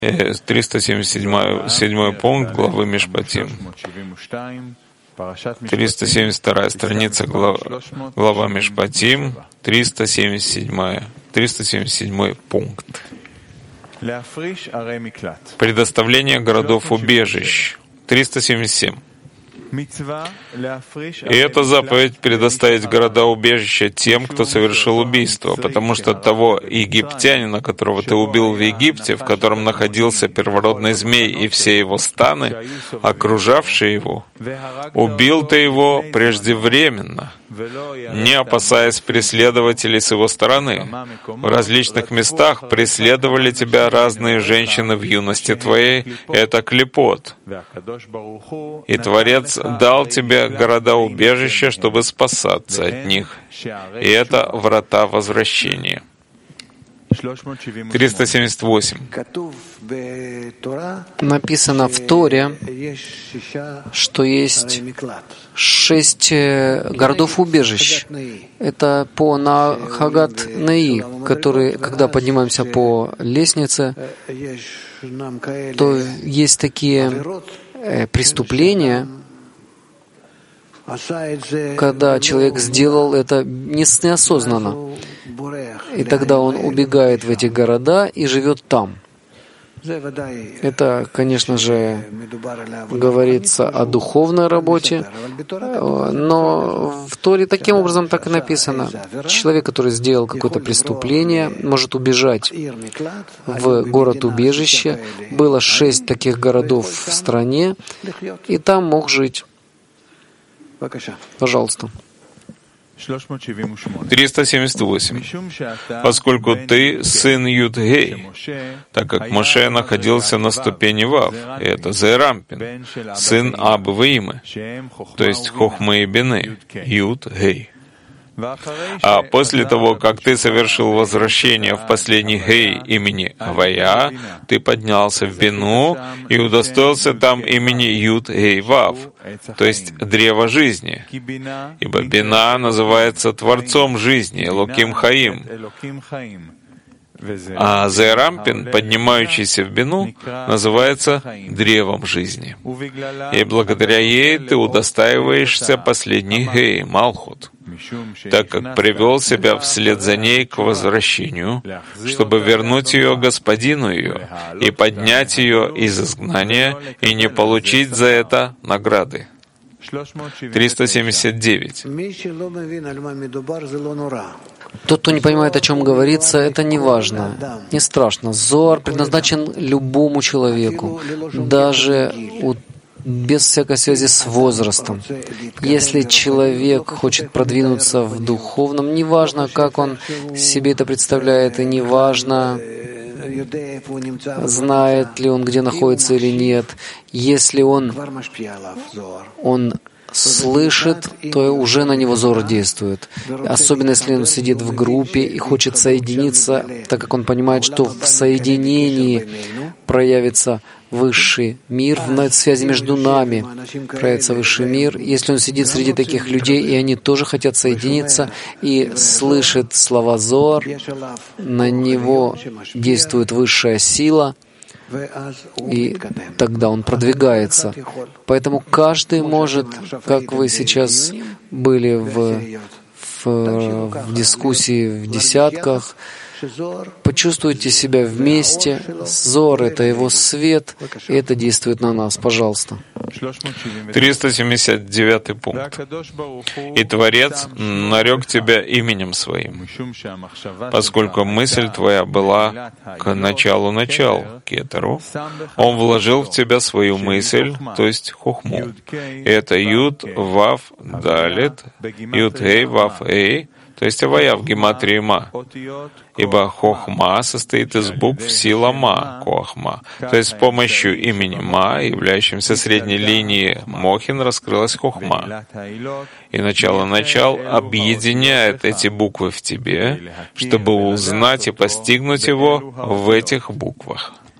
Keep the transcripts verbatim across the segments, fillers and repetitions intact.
триста семьдесят седьмой пункт главы Мишпатим. триста семьдесят вторая страница глава, глава Мишпатим, триста семьдесят седьмой, триста семьдесят седьмой пункт. Предоставление городов-убежищ. триста семьдесят семь. И эта заповедь предоставить города-убежища тем, кто совершил убийство, потому что того египтянина, которого ты убил в Египте, в котором находился первородный змей и все его станы, окружавшие его, убил ты его преждевременно, не опасаясь преследователей с его стороны. В различных местах преследовали тебя разные женщины в юности твоей, это клепот. И Творец дал тебе города-убежища, чтобы спасаться от них. И это врата возвращения. триста семьдесят восемь. Написано в Торе, что есть шесть городов-убежищ. Это по Нахагат Неи, которые, когда поднимаемся по лестнице, то есть такие преступления, когда человек сделал это неосознанно, и тогда он убегает в эти города и живет там. Это, конечно же, говорится о духовной работе, но в Торе таким образом так и написано. Человек, который сделал какое-то преступление, может убежать в город-убежище. Было шесть таких городов в стране, и там мог жить. Пожалуйста. триста семьдесят восемь. Поскольку ты сын Юд-Гей, так как Моше находился на ступени Вав, и это Зерампин, сын Абы-Ваимы, то есть Хохмы и Бины, Юд-Гей. А после того, как ты совершил возвращение в последний Гей имени Авая, ты поднялся в Бину и удостоился там имени Юд-Гей-Вав, то есть древо жизни. Ибо Бина называется Творцом жизни, Элоким Хаим. А Зерампин, поднимающийся в Бину, называется древом жизни. И благодаря ей ты удостаиваешься последней Гей, Малхут, так как привел себя вслед за ней к возвращению, чтобы вернуть ее господину ее и поднять ее из изгнания и не получить за это награды. триста семьдесят девять. Тот, кто не понимает, о чем говорится, это не важно, не страшно. Зоар предназначен любому человеку, даже у без всякой связи с возрастом. Если человек хочет продвинуться в духовном, неважно, как он себе это представляет, и неважно, знает ли он, где находится или нет, если он, он слышит, то уже на него зор действует. Особенно если он сидит в группе и хочет соединиться, так как он понимает, что в соединении проявится высший мир, в связи между нами проявится высший мир. Если он сидит среди таких людей, и они тоже хотят соединиться, и слышит слова Зоар, на него действует высшая сила, и тогда он продвигается. Поэтому каждый может, как вы сейчас были в, в, в дискуссии в десятках, почувствуйте себя вместе. Зор — это его свет, и это действует на нас. Пожалуйста. триста семьдесят девятый пункт. «И Творец нарек тебя именем Своим, поскольку мысль твоя была к началу начал, Кетеру, Он вложил в тебя свою мысль, то есть хохму. И это Юд, Вав, Далет, Юд, Эй, Вав, Эй, то есть Авая в гематрии Ма. Ибо Хохма состоит из букв сила Ма, Кохма. То есть с помощью имени Ма, являющимся средней линией Мохин, раскрылась Хохма. И начало-начал объединяет эти буквы в тебе, чтобы узнать и постигнуть его в этих буквах.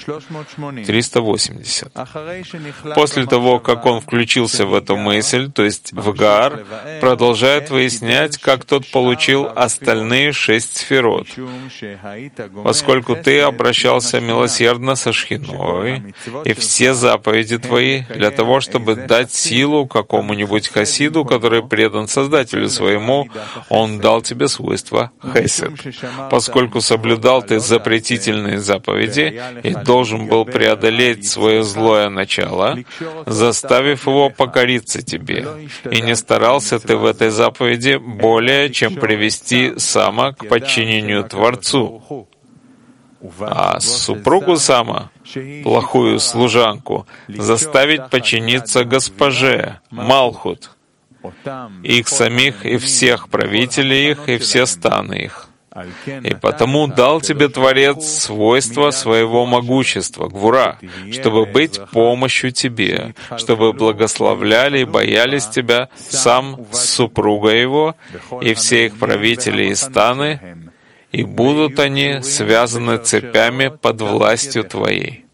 триста восемьдесят. После того, как он включился в эту мысль, то есть в Гар, продолжает выяснять, как тот получил остальные шесть сферот. Поскольку ты обращался милосердно со Шхиной, и все заповеди твои для того, чтобы дать силу какому-нибудь хасиду, который предан Создателю своему, он дал тебе свойство хесед. Поскольку соблюдал ты запретительные заповеди и должен был преодолеть свое злое начало, заставив его покориться тебе, и не старался ты в этой заповеди более, чем привести Сама к подчинению Творцу, а супругу Сама, плохую служанку, заставить подчиниться госпоже, Малхут, их самих и всех правителей их и все станы их. И потому дал тебе Творец свойства своего могущества, Гвура, чтобы быть помощью тебе, чтобы благословляли и боялись тебя сам супруга его и все их правители и станы, и будут они связаны цепями под властью твоей.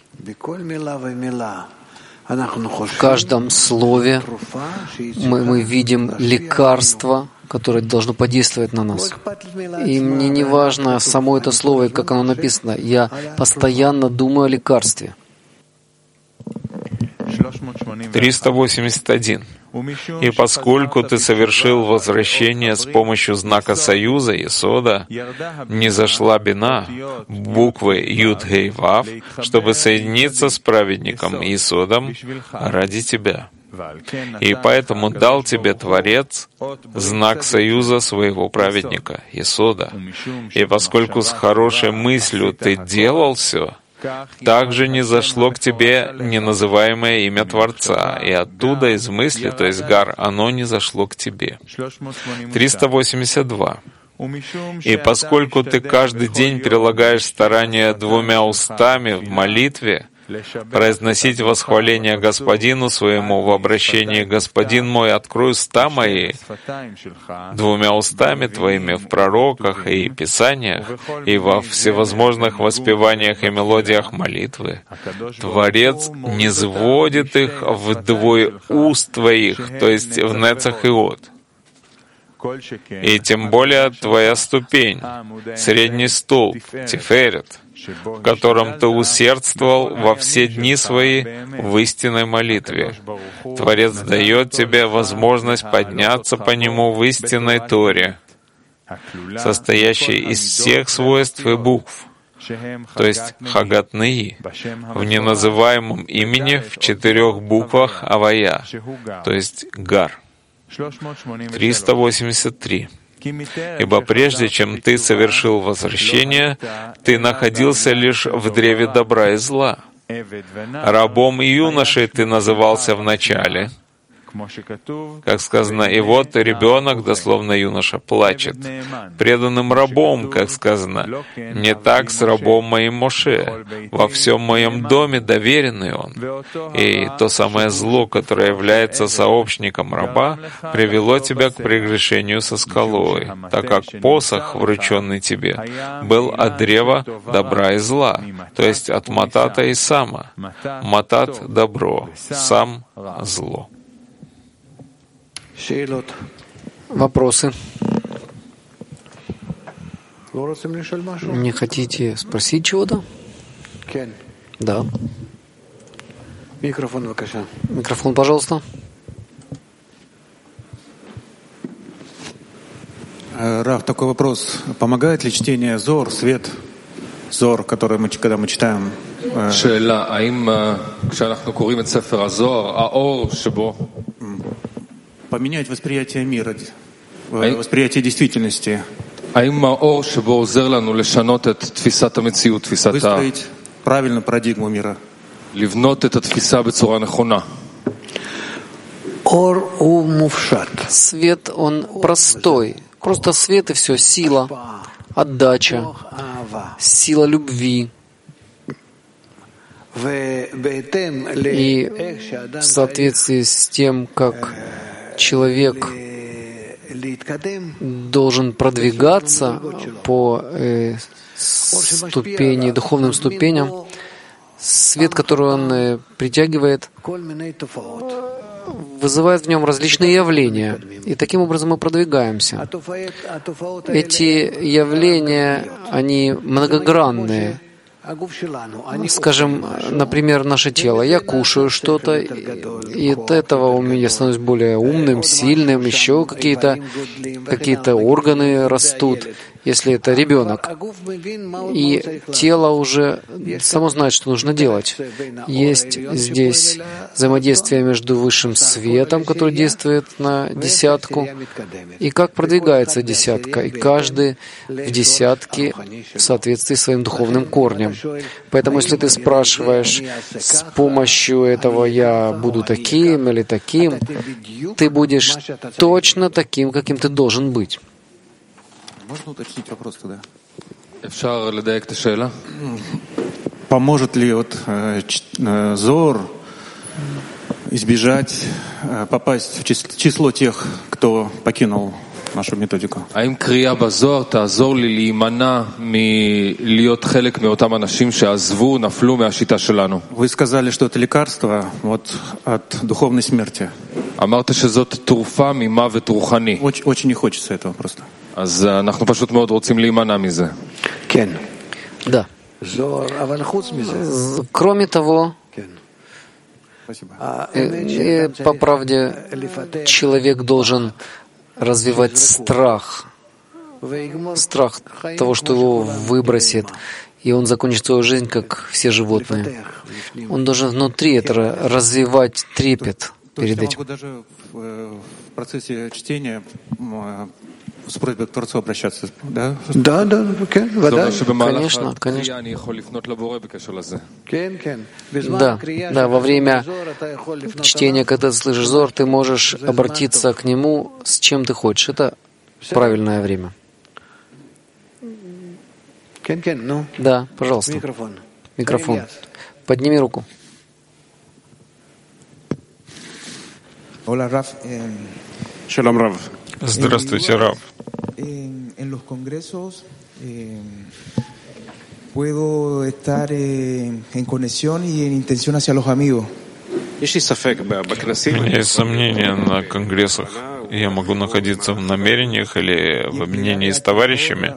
В каждом слове мы, мы видим лекарство, которое должно подействовать на нас. И мне не важно само это слово и как оно написано. Я постоянно думаю о лекарстве. триста восемьдесят один. И поскольку ты совершил возвращение с помощью знака союза Есода, не зашла бина, буквы Юд Гей Вав, чтобы соединиться с праведником Есодом ради тебя. И поэтому дал тебе Творец знак союза своего праведника, Есода. И поскольку с хорошей мыслью ты делал все, также не зашло к тебе неназываемое имя Творца, и оттуда из мысли, то есть Гар, оно не зашло к тебе. триста восемьдесят два. И поскольку ты каждый день прилагаешь старания двумя устами в молитве, произносить восхваление Господину своему в обращении «Господин мой, открой уста мои» двумя устами твоими в пророках и писаниях и во всевозможных воспеваниях и мелодиях молитвы, Творец не сводит их в двое уст твоих, то есть в нецах и от. И тем более твоя ступень, средний столб, Тиферет, в котором ты усердствовал во все дни свои в истинной молитве. Творец дает тебе возможность подняться по нему в истинной Торе, состоящей из всех свойств и букв, то есть Хагат Неи, в неназываемом имени в четырех буквах Авая, то есть Гар. триста восемьдесят три. Ибо прежде чем ты совершил возвращение, ты находился лишь в древе добра и зла. Рабом и юношей ты назывался в начале, как сказано, и вот ребенок, дословно юноша, плачет. Преданным рабом, как сказано, не так с рабом моим Моше. Во всем моем доме доверенный он. И то самое зло, которое является сообщником раба, привело тебя к прегрешению со скалой, так как посох, врученный тебе, был от древа добра и зла, то есть от матата и сама. Матат — добро, сам — зло. Вопросы? Не хотите спросить чего-то? Да. Микрофон, Микрофон, пожалуйста. Рав, такой вопрос. Помогает ли чтение Зор, свет, Зор, который мы, когда мы читаем? שאלה, האם כשאנחנו קוראים את ספר הזוהר, האור שבו поменять восприятие мира, восприятие действительности. Выстроить правильную парадигму мира. Свет, он простой. Просто свет и все. Сила, отдача, сила любви. И в соответствии с тем, как человек должен продвигаться по э, ступени, духовным ступеням, свет, который он притягивает, вызывает в нем различные явления. И таким образом мы продвигаемся. Эти явления, они многогранные. Скажем, например, наше тело. Я кушаю что-то, и от этого у меня становлюсь более умным, сильным, еще какие-то какие-то органы растут, если это ребенок. И тело уже само знает, что нужно делать. Есть здесь взаимодействие между высшим светом, который действует на десятку, и как продвигается десятка, и каждый в десятке в соответствии с своим духовным корнем. Поэтому, если ты спрашиваешь, с помощью этого я буду таким или таким, ты будешь точно таким, каким ты должен быть. Можно уточнить вопрос тогда? Поможет ли вот э, Зор избежать, э, попасть в число тех, кто покинул нашу методику? Вы сказали, что это лекарство вот, от духовной смерти. Очень, очень не хочется этого просто. Да. Кроме того, и, по правде, человек должен развивать страх, страх того, что его выбросит, и он закончит свою жизнь, как все животные. Он должен внутри это развивать трепет перед этим. Я могу даже в процессе чтения с просьбой к Творцу обращаться, да? Да, да, конечно, конечно. Да, да, во время чтения, когда ты слышишь Зор, ты можешь обратиться к нему с чем ты хочешь. Это правильное время. Да, пожалуйста. Микрофон. Подними руку. Шалом, Рав. Здравствуйте, Рав. Puedo estar en conexión y en intención hacia los amigos. У меня есть сомнения на конгрессах. Я могу находиться в намерениях или в обменении с товарищами.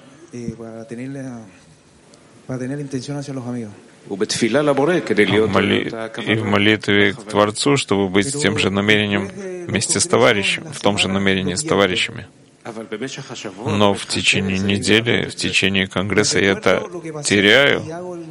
И в молитве к Творцу, чтобы быть тем же намерением вместе с товарищем, в том же намерении с товарищами. Но в течение недели, в течение конгресса я это теряю.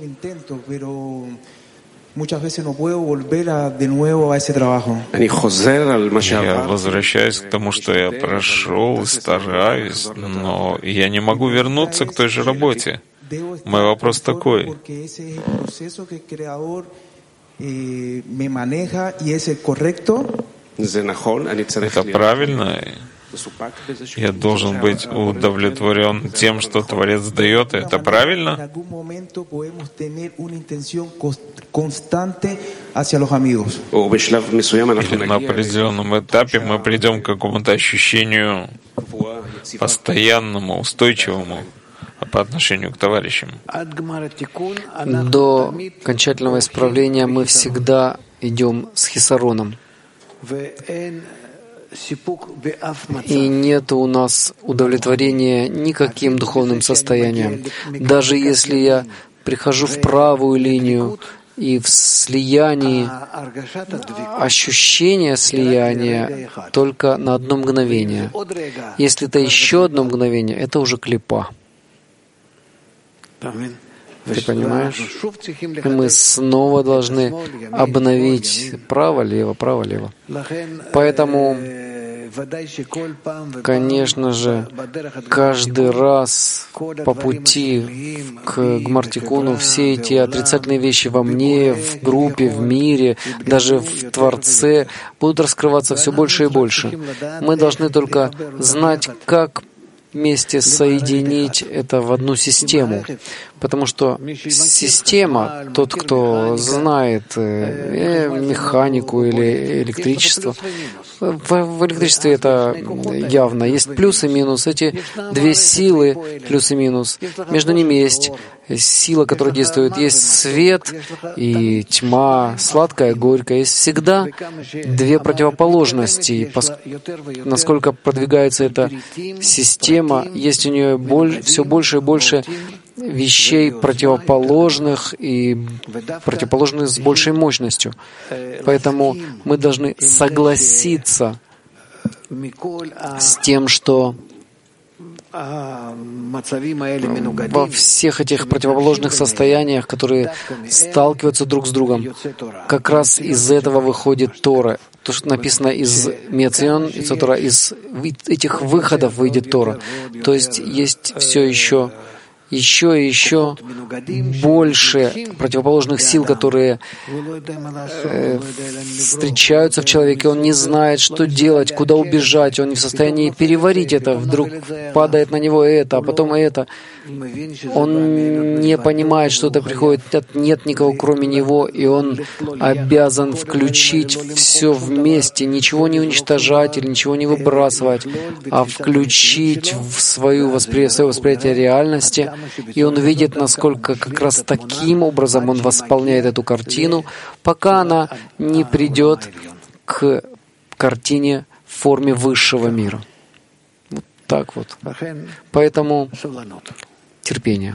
Я возвращаюсь к тому, что я прошел, стараюсь, но я не могу вернуться к той же работе. Мой вопрос такой. Это правильно? Я должен быть удовлетворен тем, что Творец дает. Это правильно? Или на определенном этапе мы придем к какому-то ощущению постоянному, устойчивому по отношению к товарищам. До окончательного исправления мы всегда идем с хисароном. И нет у нас удовлетворения никаким духовным состоянием. Даже если я прихожу в правую линию и в слиянии, ощущение слияния только на одно мгновение. Если это еще одно мгновение, это уже клипа. Ты понимаешь? И мы снова должны обновить право-лево, право-лево. Поэтому, конечно же, каждый раз по пути к Гмартикуну все эти отрицательные вещи во мне, в группе, в мире, даже в Творце будут раскрываться все больше и больше. Мы должны только знать, как вместе соединить это в одну систему. Потому что система, тот, кто знает э, механику или электричество, в, в электричестве это явно. Есть плюс и минус. Эти две силы, плюс и минус, между ними есть сила, которая действует. Есть свет и тьма, сладкая, горькая. Есть всегда две противоположности. И пос... насколько продвигается эта система, есть у нее боль... все больше и больше вещей противоположных и противоположных с большей мощностью. Поэтому мы должны согласиться с тем, что во всех этих противоположных состояниях, которые сталкиваются друг с другом, как раз из этого выходит Тора. То, что написано из Мецион, из Тора, из этих выходов выйдет Тора. То есть есть все еще еще и еще больше противоположных сил, которые э, встречаются в человеке. Он не знает, что делать, куда убежать. Он не в состоянии переварить это. Вдруг падает на него это, а потом это. Он не понимает, что это приходит. Нет никого, кроме него, и он обязан включить все вместе, ничего не уничтожать или ничего не выбрасывать, а включить в свою воспри... свое восприятие реальности. И он видит, насколько как раз таким образом он восполняет эту картину, пока она не придет к картине в форме высшего мира. Вот так вот. Поэтому терпение.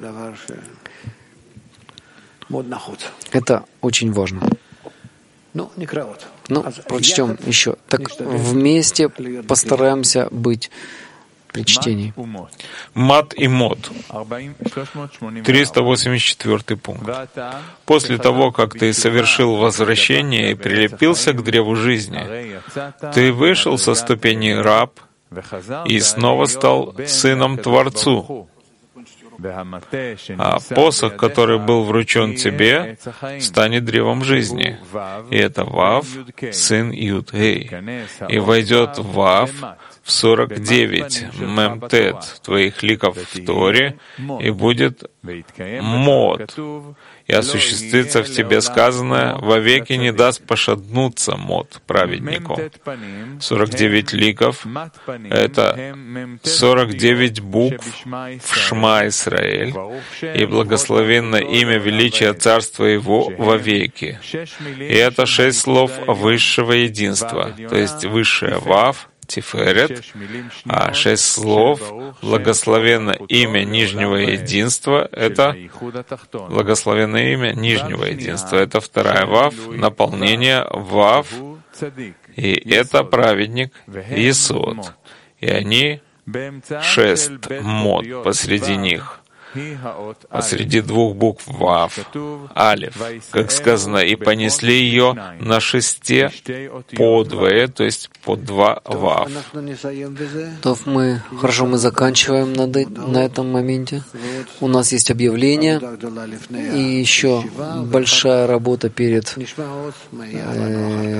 Это очень важно. Ну, прочтем еще. Так вместе постараемся быть при чтении. Мат и мот. триста восемьдесят четвёртый пункт. После того, как ты совершил возвращение и прилепился к древу жизни, ты вышел со ступени раб и снова стал сыном Творцу. А посох, который был вручен тебе, станет древом жизни. И это Вав, сын Юд-Гей. И войдет Вав в сорок девять мемтет твоих ликов в Торе, и будет мод. И осуществится в тебе сказанное, вовеки не даст пошатнуться мод праведнику. сорок девять ликов — это сорок девять букв в Шма Исраэль, и благословенно имя величия Царства Его вовеки. И это шесть слов высшего единства, то есть высшее Вав, Тиферет, а шесть слов благословенно имя нижнего единства — это благословенное имя нижнего единства. Это вторая Вав, наполнение Вав, и это праведник Есод. И они шест мод посреди них. Посреди двух букв Вав, Алиф, как сказано, и понесли ее на шесте подвое, то есть по два Вав. То мы, хорошо, мы заканчиваем на, на этом моменте. У нас есть объявление и еще большая работа перед э,